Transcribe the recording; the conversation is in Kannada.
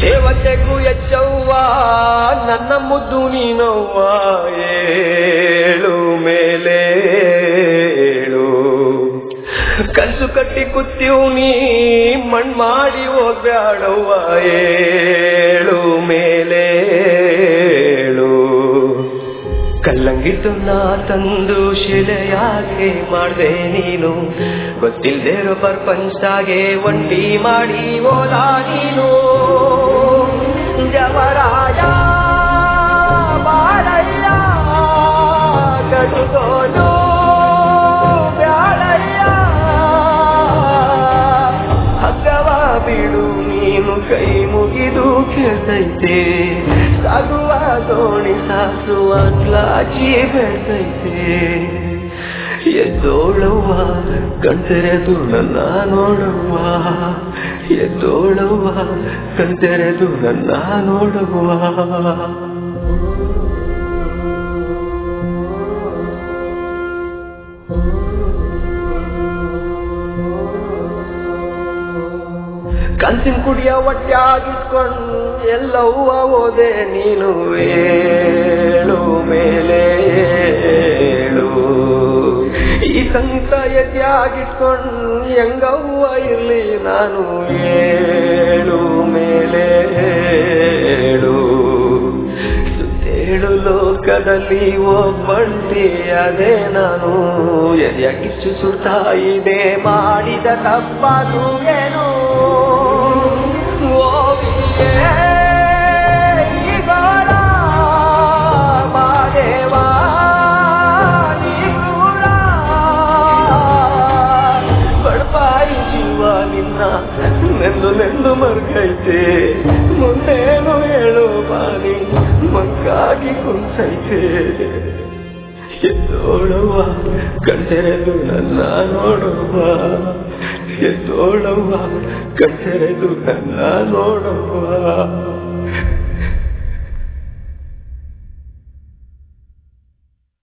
ದೇವತೆಗೂ ಎಚ್ಚವ್ವ ನನ್ನ ಮುದ್ದು ನೀನವ್ವ ಏಳು ಮೇಲೆ ಕಲ್ಸು ಕಟ್ಟಿ ಕುತ್ತೀವ್ ನೀ ಮಣ್ ಮಾಡಿ ಹೋಗ್ಬ್ಯಾಡವ್ವ ಏಳು ಮೇಲೆ ಕಲ್ಲಂಗಿಟ್ಟು ನಾ ತಂದು ಶಿಲೆಯಾಗೆ ಮಾಡ್ದೆ ನೀನು ಗೊತ್ತಿಲ್ದೇರೋ ಪ್ರಪಂಚದಾಗೆ ಒಂಟಿ ಮಾಡಿ ಹೋದ ನೀನು ಜವರಾಯ ಬಾಳಯ್ಯ ಕಡುಗೋಲು ಬ್ಯಾಳಯ್ಯ ಹಗ್ಗವ ಬಿಡು ನೀನು ಕೈ ಮುಗಿದು ಕೇಳ್ತೈತೆ ಸಾಗುವ ದೋಣಿ ಸಾಸುವ ಕ್ಲಾಚಿ ಬೆಳ್ತೈತೆ ಎದ್ದೋಳವ್ವ ಕಣ್ತೆರೆದು ನನ್ನ ನೋಡವ್ವ ಎದ್ದೋಳವ್ವ ಕಣ್ತೆರೆದು ನನ್ನ ನೋಡವ್ವ ಕನ್ಸಿನ ಕುಡಿಯ ಹೊಟ್ಟೆಯಾಗಿಟ್ಕೊಂಡು ಎಲ್ಲವ್ವ ಓದೆ ನೀನು ಏಳು ಮೇಲೆ ಈ ಸಂತ ಎದೆಯಾಗಿಟ್ಕೊಂಡು ಹೆಂಗವ್ವ ಇರ್ಲಿ ನಾನು ಏಳು ಮೇಲೆ ಸುತ್ತೇಳು ಲೋಕದಲ್ಲಿ ಒಬ್ಬಂಟಿ ಅದೇ ನಾನು ಎದೆಯಾಗಿಚ್ಚು ಸುತ್ತಾ ಇದೆ ಮಾಡಿದ ತಪ್ಪದು ಏನು ನೆಂದು ಮರ್ಗೈತೆ ಮುಂದೇನು ಹೇಳು ಬಾನಿ ಮಕ್ಕಾಗಿ ಕುಂಸೈತೆ ಎದ್ದೋಳವ್ವ ಕಣ್ತೆರೆದು ನನ್ನ ನೋಡವ್ವ ಎದ್ದೋಳವ್ವ ಕಣ್ತೆರೆದು ನನ್ನ ನೋಡವ್ವ